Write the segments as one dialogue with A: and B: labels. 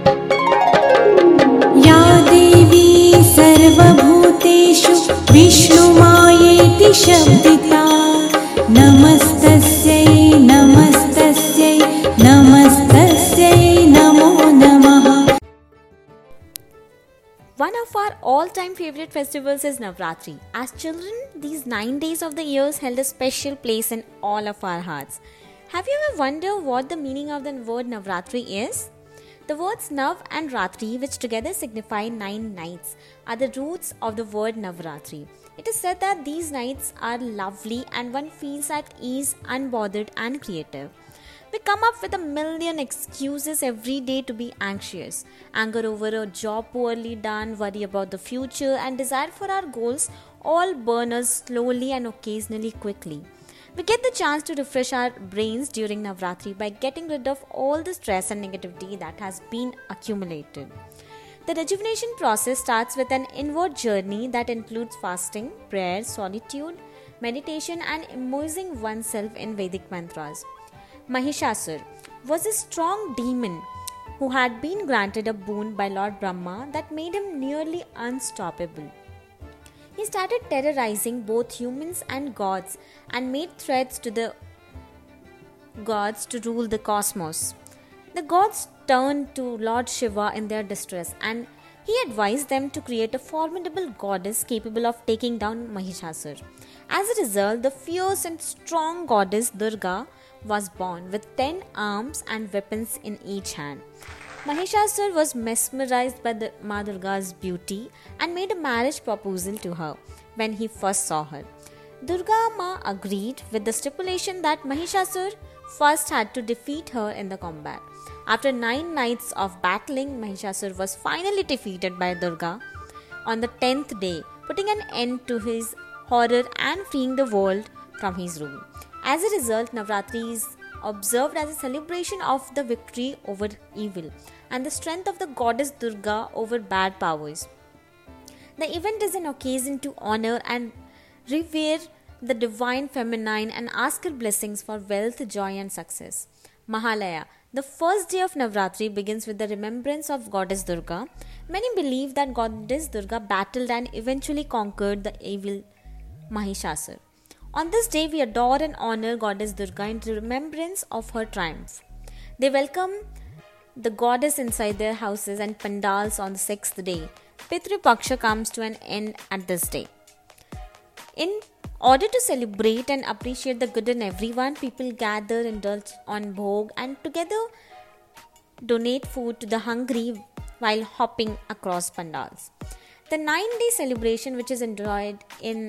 A: या देवी सर्वभूतेषु विष्णुमायेति शब्दिता नमस्तस्यै नमस्तस्यै नमस्तस्यै नमो नमः.
B: One of our all-time favorite festivals is Navratri. As children, these 9 days of the year held a special place in all of our hearts. Have you ever wondered what the meaning of the word Navratri is? The words Nav and Ratri, which together signify 9 nights, are the roots of the word Navratri. It is said that these nights are lovely and one feels at ease, unbothered and creative. We come up with a million excuses every day to be anxious. Anger over a job poorly done, worry about the future, and desire for our goals all burn us slowly and occasionally quickly. We get the chance to refresh our brains during Navratri by getting rid of all the stress and negativity that has been accumulated. The rejuvenation process starts with an inward journey that includes fasting, prayer, solitude, meditation, and immersing oneself in Vedic mantras. Mahishasur was a strong demon who had been granted a boon by Lord Brahma that made him nearly unstoppable. He started terrorizing both humans and gods and made threats to the gods to rule the cosmos. The gods turned to Lord Shiva in their distress and he advised them to create a formidable goddess capable of taking down Mahishasur. As a result, the fierce and strong goddess Durga was born with 10 arms and weapons in each hand. Mahishasur was mesmerized by the Ma Durga's beauty and made a marriage proposal to her when he first saw her. Durga Ma agreed with the stipulation that Mahishasur first had to defeat her in the combat. After 9 nights of battling, Mahishasur was finally defeated by Durga on the 10th day, putting an end to his horror and freeing the world from his rule. As a result, Navratri is observed as a celebration of the victory over evil and the strength of the goddess Durga over bad powers. The event is an occasion to honor and revere the divine feminine and ask her blessings for wealth, joy and success. Mahalaya, the first day of Navratri, begins with the remembrance of goddess Durga. Many believe that goddess Durga battled and eventually conquered the evil Mahishasur. On this day, we adore and honor goddess Durga in remembrance of her triumph. They welcome the goddess inside their houses and pandals on the 6th day. Pitru Paksha comes to an end at this day. In order to celebrate and appreciate the good in everyone, people gather, indulge on bhog and together donate food to the hungry while hopping across pandals. The 9-day celebration, which is enjoyed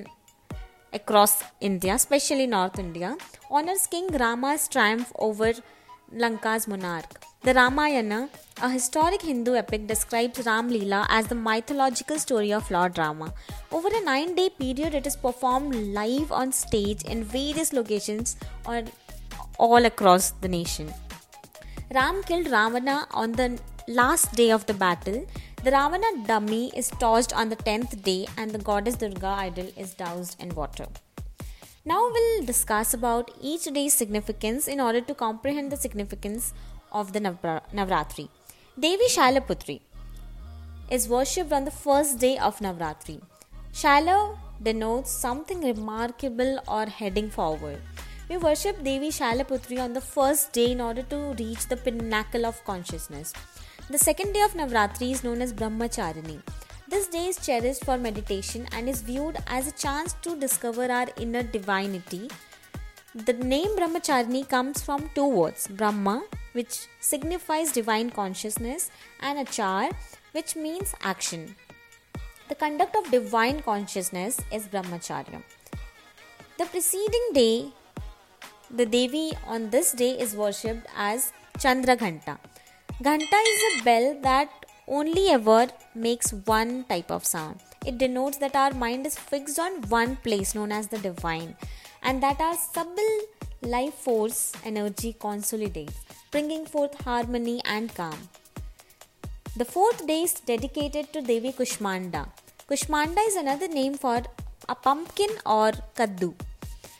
B: across India, especially North India, honors King Rama's triumph over Lanka's monarch. The Ramayana, a historic Hindu epic, describes Ram Leela as the mythological story of Lord Rama. Over a 9-day period, it is performed live on stage in various locations all across the nation. Ram killed Ravana on the last day of the battle. The Ravana dummy is tossed on the 10th day and the goddess Durga idol is doused in water. Now we'll discuss about each day's significance in order to comprehend the significance of the Navratri. Devi Shailaputri is worshipped on the first day of Navratri. Shaila denotes something remarkable or heading forward. We worship Devi Shailaputri on the first day in order to reach the pinnacle of consciousness. The second day of Navratri is known as Brahmacharini. This day is cherished for meditation and is viewed as a chance to discover our inner divinity. The name Brahmacharini comes from 2 words, Brahma, which signifies divine consciousness, and Achar, which means action. The conduct of divine consciousness is Brahmacharya. The preceding day, the Devi on this day is worshipped as Chandra Ghanta. Ghanta is a bell that only ever makes one type of sound. It denotes that our mind is fixed on one place known as the divine and that our subtle life force energy consolidates, bringing forth harmony and calm. The 4th day is dedicated to Devi Kushmanda. Kushmanda is another name for a pumpkin or kaddu.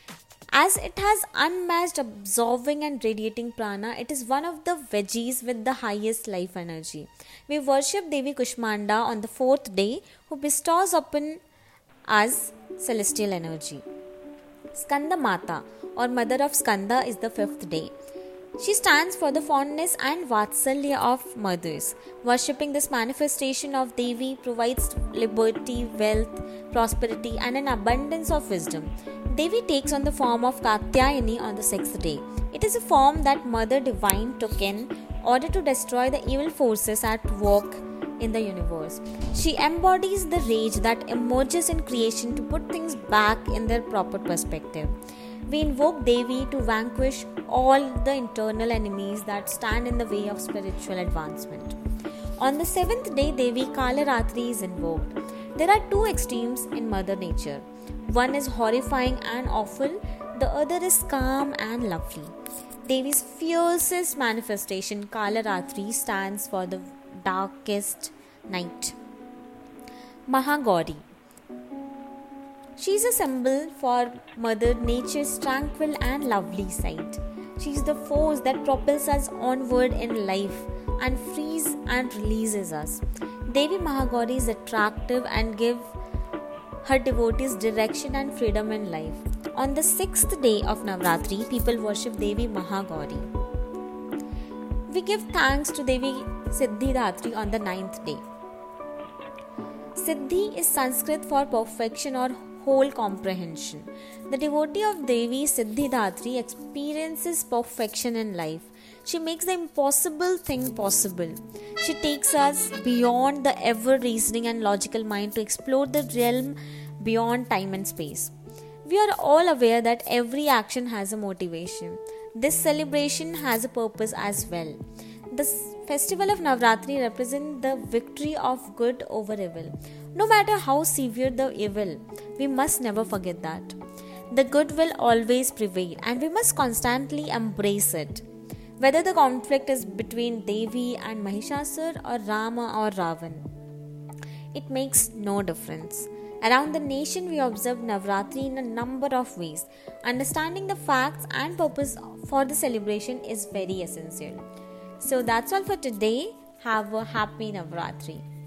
B: As it has unmatched absorbing and radiating prana, it is one of the veggies with the highest life energy. We worship Devi Kushmanda on the fourth day, who bestows upon us celestial energy. Skanda Mata, or Mother of Skanda, is the fifth day. She stands for the fondness and vatsalya of mothers. Worshipping this manifestation of Devi provides liberty, wealth, prosperity, and an abundance of wisdom. Devi takes on the form of Katyayani on the sixth day. It is a form that Mother Divine took in order to destroy the evil forces at work in the universe. She embodies the rage that emerges in creation to put things back in their proper perspective. We invoke Devi to vanquish all the internal enemies that stand in the way of spiritual advancement. On the seventh day, Devi Kalaratri is invoked. There are two extremes in Mother Nature. One is horrifying and awful, the other is calm and lovely. Devi's fiercest manifestation, Kalaratri, stands for the darkest night. Mahagauri. She is a symbol for Mother Nature's tranquil and lovely side. She is the force that propels us onward in life and frees and releases us. Devi Mahagauri is attractive and gives her devotees direction and freedom in life. On the sixth day of Navratri, people worship Devi Mahagauri. We give thanks to Devi Siddhidatri on the ninth day. Siddhi is Sanskrit for perfection or whole comprehension. The devotee of Devi Siddhidatri experiences perfection in life. She makes the impossible thing possible. She takes us beyond the ever-reasoning and logical mind to explore the realm beyond time and space. We are all aware that every action has a motivation. This celebration has a purpose as well. The festival of Navratri represents the victory of good over evil. No matter how severe the evil, we must never forget that. The good will always prevail and we must constantly embrace it. Whether the conflict is between Devi and Mahishasur or Rama or Ravan, it makes no difference. Around the nation, we observe Navratri in a number of ways. Understanding the facts and purpose for the celebration is very essential. So that's all for today. Have a happy Navratri.